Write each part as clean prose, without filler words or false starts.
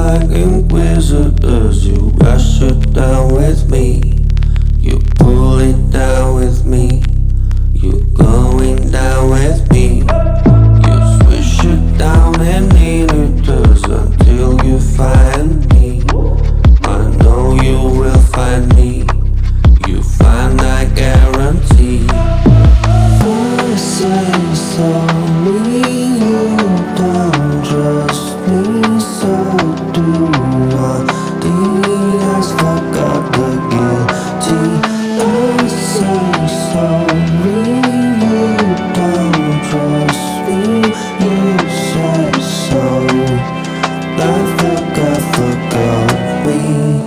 like inquisitors. You rush it down with me. You pull it down with me. You going down with me. You swish it down and in it does until you find me. I know you will find me. You find, I guarantee. I say sorry, you don't trust me, so do I. The eyes forgot the guilty. I say sorry, you don't trust me, you say so. I forgot me.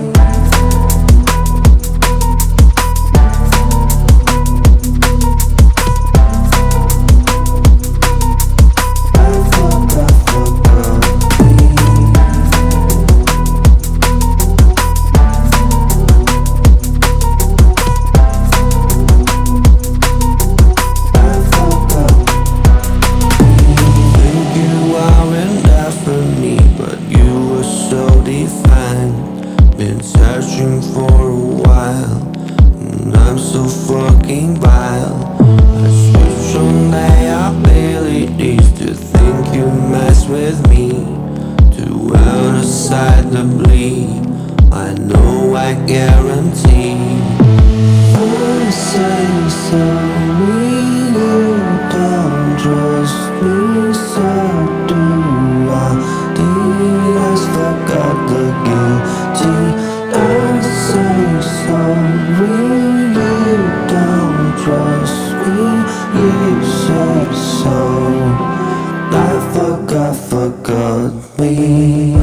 Been searching for a while, and I'm so fucking vile. I switch on my abilities to think you mess with me, to earn aside the bleed. I know, I guarantee. I say sorry, you don't trust me, so do I. The eyes forgot the guilty. I say sorry, you don't trust me, you say so. I forgot me.